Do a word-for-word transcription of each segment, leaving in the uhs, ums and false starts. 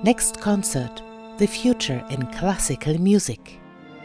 Next concert, the future in classical music.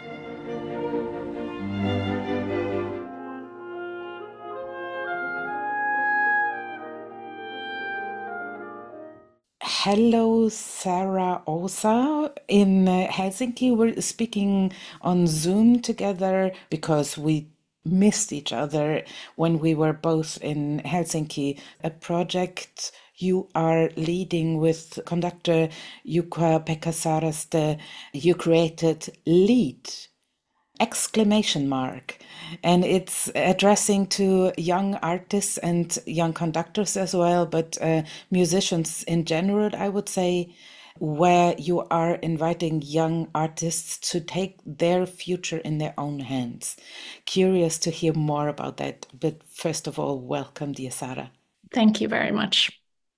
Hello, Sarah Osa. In uh, Helsinki, we're speaking on Zoom together because we missed each other when we were both in Helsinki. A project you are leading with conductor Jukka-Pekka Saraste, you created Lead, exclamation mark, and it's addressing to young artists and young conductors as well, but uh, musicians in general, I would say, where you are inviting young artists to take their future in their own hands. Curious to hear more about that, but first of all, welcome, dear Sarah. Thank you very much.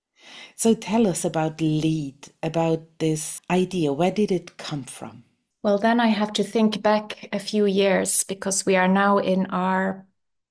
So tell us about Lead, about this idea. Where did it come from? Well, then I have to think back a few years because we are now in our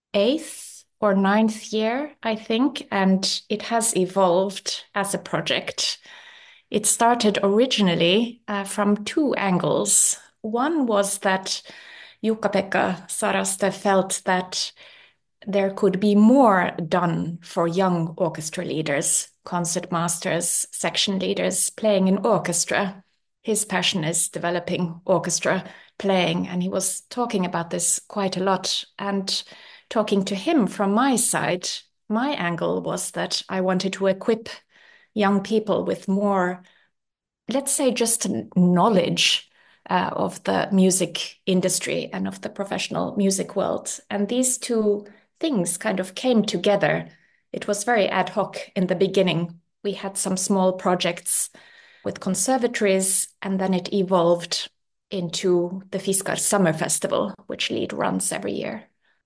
eighth or ninth year, I think, and it has evolved as a project. It started originally uh, from two angles. One was that Jukka-Pekka Saraste felt that there could be more done for young orchestra leaders, concert masters, section leaders playing in orchestra. His passion is developing orchestra playing, and he was talking about this quite a lot. And talking to him from my side, my angle was that I wanted to equip young people with more, let's say, just knowledge uh, of the music industry and of the professional music world. And these two things kind of came together. It was very ad hoc in the beginning. We had some small projects with conservatories, and then it evolved into the Fiskar Summer Festival, which Lead runs every year.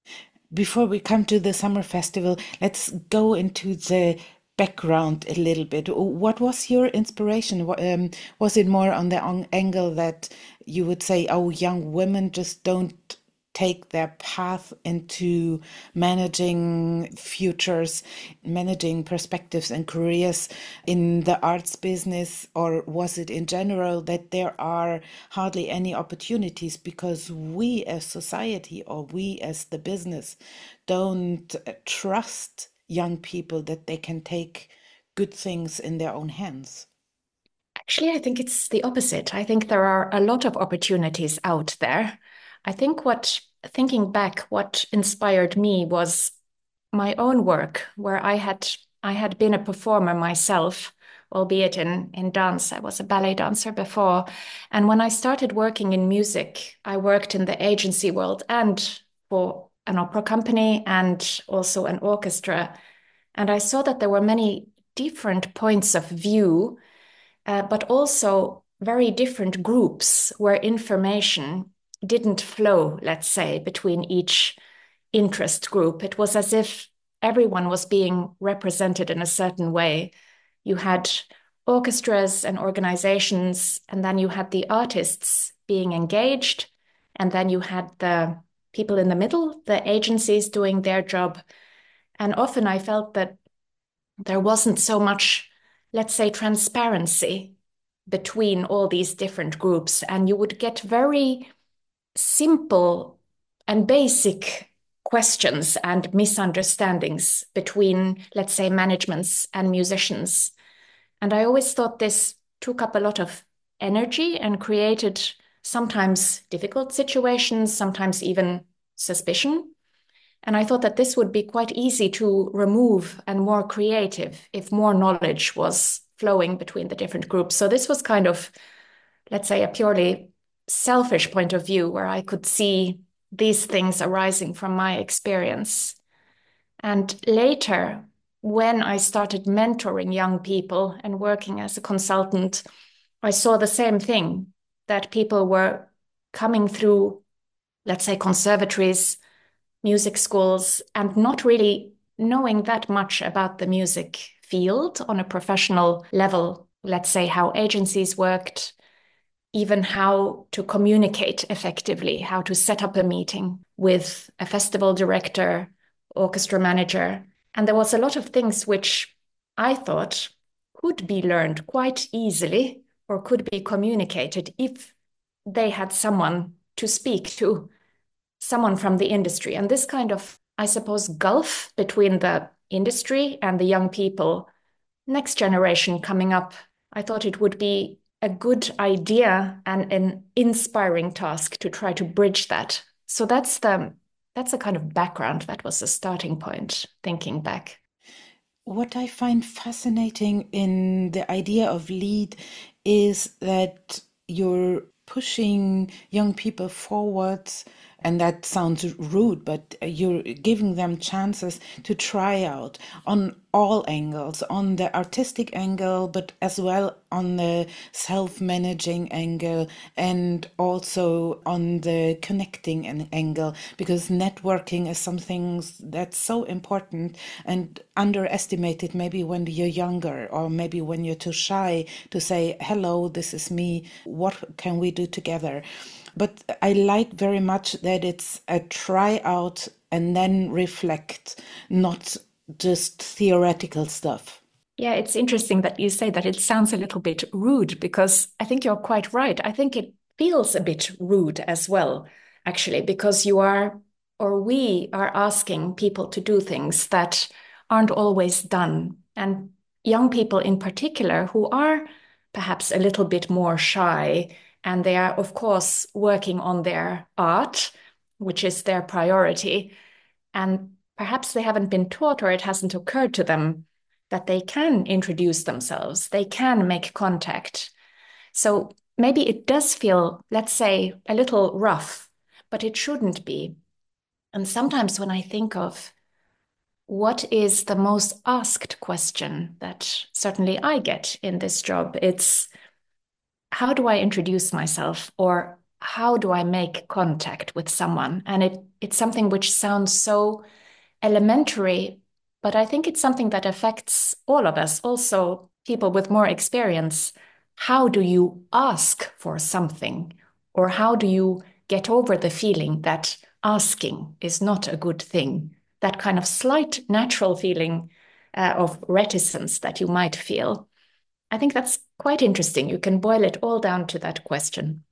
Before we come to the summer festival, let's go into the background a little bit. What was your inspiration? Um, was it more on the angle that you would say, oh, young women just don't take their path into managing futures, managing perspectives and careers in the arts business? Or was it in general that there are hardly any opportunities because we as society or we as the business don't trust young people that they can take good things in their own hands? Actually, I think it's the opposite. I think there are a lot of opportunities out there. I think what, thinking back, what inspired me was my own work, where I had I had been a performer myself, albeit in in dance. I was a ballet dancer before. And when I started working in music, I worked in the agency world and for an opera company and also an orchestra. And I saw that there were many different points of view, uh, but also very different groups where information didn't flow, let's say, between each interest group. It was as if everyone was being represented in a certain way. You had orchestras and organizations, and then you had the artists being engaged, and then you had the people in the middle, the agencies doing their job. And often I felt that there wasn't so much, let's say, transparency between all these different groups, and you would get very simple and basic questions and misunderstandings between, let's say, managements and musicians. And I always thought this took up a lot of energy and created sometimes difficult situations, sometimes even suspicion. And I thought that this would be quite easy to remove and more creative if more knowledge was flowing between the different groups. So this was kind of, let's say, a purely selfish point of view where I could see these things arising from my experience. And later, when I started mentoring young people and working as a consultant, I saw the same thing, that people were coming through, let's say, conservatories, music schools, and not really knowing that much about the music field on a professional level. Let's say how agencies worked, even how to communicate effectively, how to set up a meeting with a festival director, orchestra manager. And there was a lot of things which I thought could be learned quite easily or could be communicated if they had someone to speak to, someone from the industry. And this kind of, I suppose, gulf between the industry and the young people, next generation coming up, I thought it would be a good idea and an inspiring task to try to bridge that. So that's the that's a kind of background. That was the starting point, thinking back. What I find fascinating in the idea of lead is that you're pushing young people forwards, and that sounds rude, but you're giving them chances to try out on all angles, on the artistic angle, but as well on the self-managing angle, and also on the connecting angle, because networking is something that's so important and underestimated maybe when you're younger, or maybe when you're too shy to say, hello, this is me, what can we do together? But I like very much that it's a try out and then reflect, not just theoretical stuff. Yeah, it's interesting that you say that it sounds a little bit rude because I think you're quite right. I think it feels a bit rude as well, actually, because you are, or we are asking people to do things that aren't always done. And young people in particular who are perhaps a little bit more shy, and they are, of course, working on their art, which is their priority. And perhaps they haven't been taught or it hasn't occurred to them that they can introduce themselves, they can make contact. So maybe it does feel, let's say, a little rough, but it shouldn't be. And sometimes when I think of what is the most asked question that certainly I get in this job, it's how do I introduce myself, or how do I make contact with someone? And it it's something which sounds so elementary, but I think it's something that affects all of us, also people with more experience. How do you ask for something? Or how do you get over the feeling that asking is not a good thing? That kind of slight natural feeling uh, of reticence that you might feel. I think that's quite interesting. You can boil it all down to that question.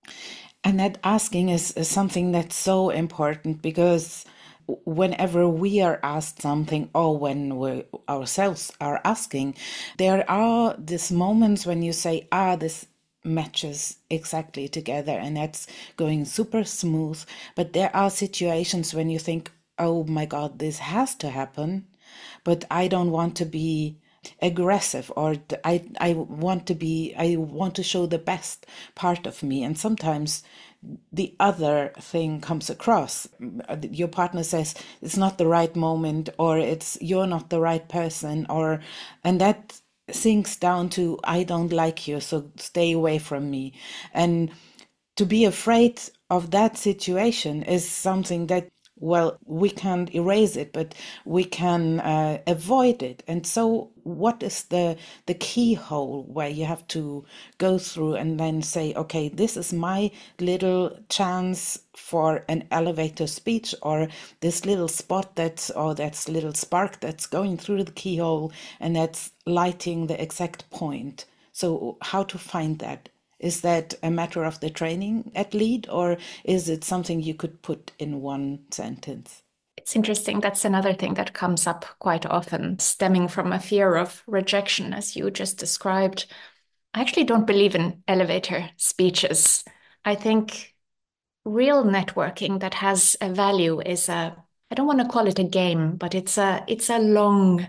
And that asking is, is something that's so important, because whenever we are asked something, or when we ourselves are asking, there are these moments when you say, ah, this matches exactly together and that's going super smooth. But there are situations when you think, oh my God, this has to happen, but I don't want to be aggressive, or I I want to be I want to show the best part of me. And sometimes the other thing comes across. Your partner says it's not the right moment, or it's you're not the right person, or and that sinks down to I don't like you, so stay away from me. And to be afraid of that situation is something that, well, we can't erase it, but we can uh, avoid it. And so what is the the keyhole where you have to go through and then say, okay, this is my little chance for an elevator speech, or this little spot that's, or that's little spark that's going through the keyhole and that's lighting the exact point. So how to find that? Is that a matter of the training at lead, or is it something you could put in one sentence? It's interesting. That's another thing that comes up quite often, stemming from a fear of rejection, as you just described. I actually don't believe in elevator speeches. I think real networking that has a value is a, I don't want to call it a game, but it's a it's a long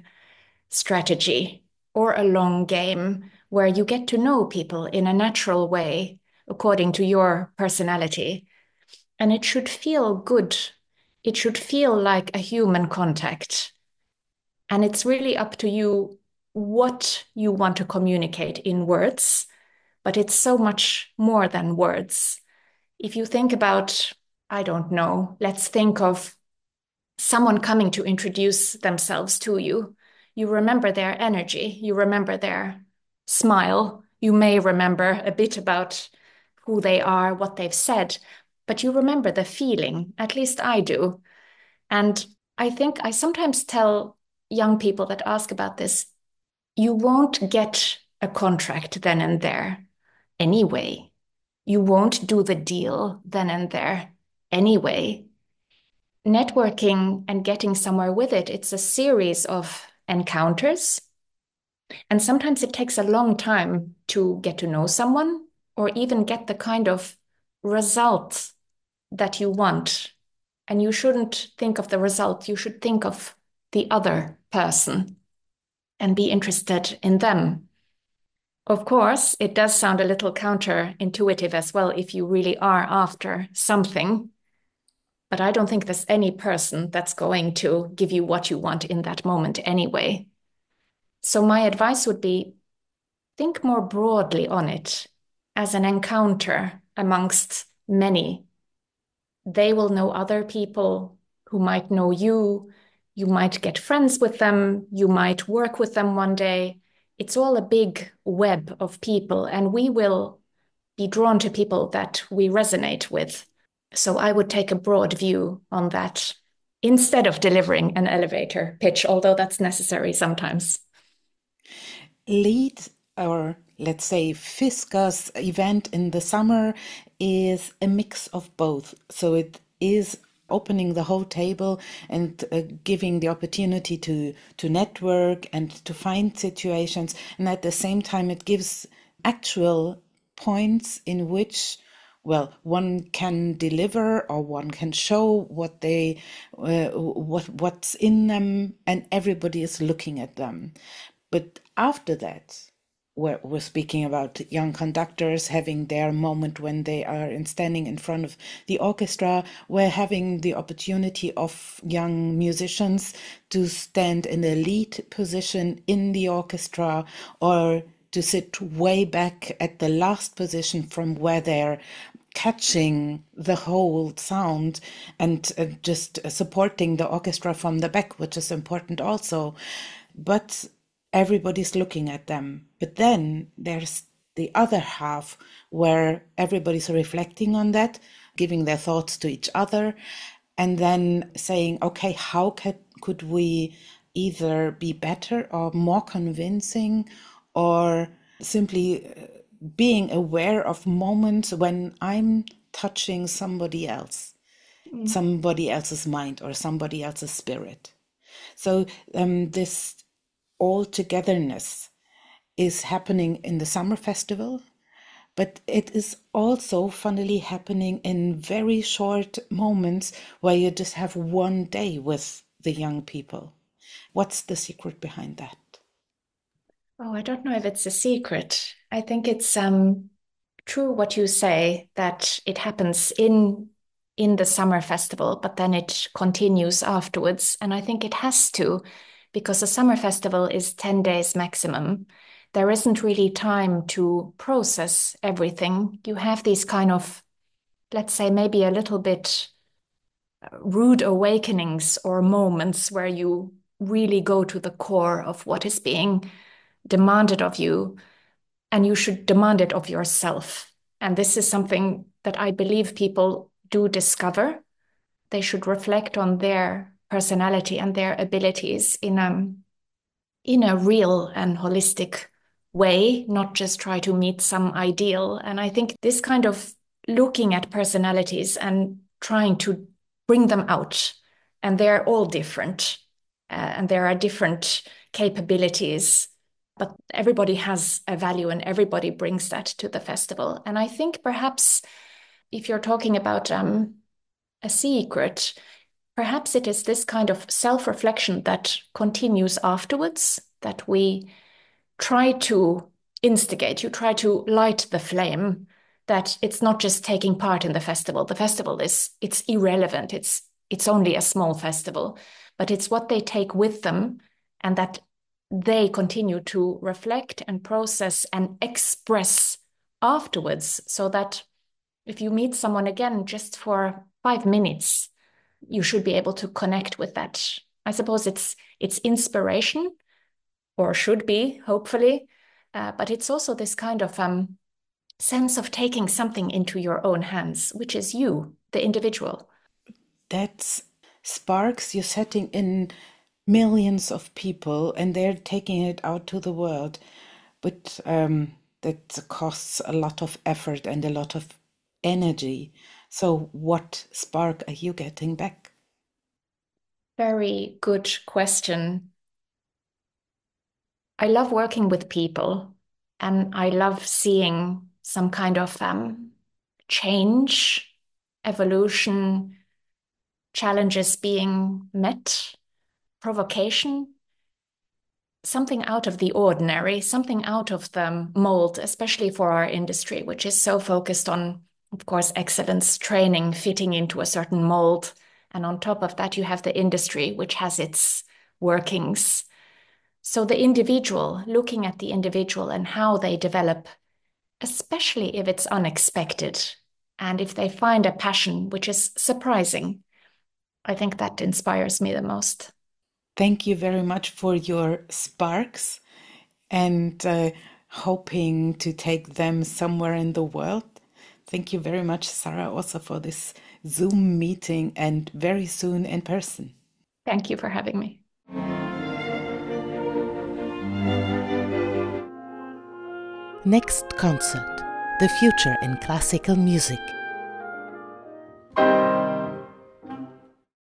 strategy or a long game where you get to know people in a natural way according to your personality. And it should feel good. It should feel like a human contact. And it's really up to you what you want to communicate in words, but it's so much more than words. If you think about, I don't know, let's think of someone coming to introduce themselves to you. You remember their energy, you remember their smile, you may remember a bit about who they are, what they've said, but you remember the feeling. At least I do. And I think I sometimes tell young people that ask about this, you won't get a contract then and there. anyway. You won't do the deal then and there anyway. Networking and getting somewhere with it, it's a series of encounters. And sometimes it takes a long time to get to know someone or even get the kind of result that you want. And you shouldn't think of the result, you should think of the other person and be interested in them. Of course, it does sound a little counterintuitive as well if you really are after something. But I don't think there's any person that's going to give you what you want in that moment anyway. So my advice would be think more broadly on it as an encounter amongst many. They will know other people who might know you. You might get friends with them. You might work with them one day. It's all a big web of people, and we will be drawn to people that we resonate with. So I would take a broad view on that instead of delivering an elevator pitch, although that's necessary sometimes. Lead, or let's say Fiskars event in the summer, is a mix of both. So it is opening the whole table and uh, giving the opportunity to to network and to find situations, and at the same time it gives actual points in which, well, one can deliver or one can show what they uh, what what's in them, and everybody is looking at them. But after that, we're, we're speaking about young conductors having their moment when they are in standing in front of the orchestra. We're having the opportunity of young musicians to stand in a lead position in the orchestra, or to sit way back at the last position from where they're catching the whole sound, and uh, just supporting the orchestra from the back, which is important also. But everybody's looking at them. But then there's the other half where everybody's reflecting on that, giving their thoughts to each other, and then saying, okay, how could, could we either be better or more convincing, or simply being aware of moments when I'm touching somebody else, mm. somebody else's mind or somebody else's spirit. So um, this all togetherness is happening in the summer festival, but it is also funnily happening in very short moments where you just have one day with the young people. What's the secret behind that? Oh, I don't know if it's a secret. I think it's um, true what you say, that it happens in in the summer festival, but then it continues afterwards. And I think it has to, because the summer festival is ten days maximum. There isn't really time to process everything. You have these kind of, let's say, maybe a little bit rude awakenings or moments where you really go to the core of what is being demanded of you, and you should demand it of yourself. And this is something that I believe people do discover. They should reflect on their personality and their abilities in a, in a real and holistic way, not just try to meet some ideal. And I think this kind of looking at personalities and trying to bring them out, and they're all different, uh, and there are different capabilities, but everybody has a value and everybody brings that to the festival. And I think perhaps if you're talking about um, a secret, perhaps it is this kind of self-reflection that continues afterwards, that we try to instigate, you try to light the flame, that it's not just taking part in the festival. The festival is, it's irrelevant. It's, it's only a small festival, but it's what they take with them, and that they continue to reflect and process and express afterwards, so that if you meet someone again just for five minutes, you should be able to connect with that. I suppose it's it's inspiration, or should be, hopefully, uh, but it's also this kind of um, sense of taking something into your own hands, which is you, the individual. That sparks you're setting in millions of people, and they're taking it out to the world. But um, that costs a lot of effort and a lot of energy. So what spark are you getting back? Very good question. I love working with people, and I love seeing some kind of um, change, evolution, challenges being met, provocation, something out of the ordinary, something out of the mold, especially for our industry, which is so focused on, of course, excellence training, fitting into a certain mold. And on top of that, you have the industry, which has its workings. So the individual, looking at the individual and how they develop, especially if it's unexpected and if they find a passion which is surprising, I think that inspires me the most. Thank you very much for your sparks, and uh, hoping to take them somewhere in the world. Thank you very much, Sarah, also for this Zoom meeting, and very soon in person. Thank you for having me. Next concert, the future in classical music.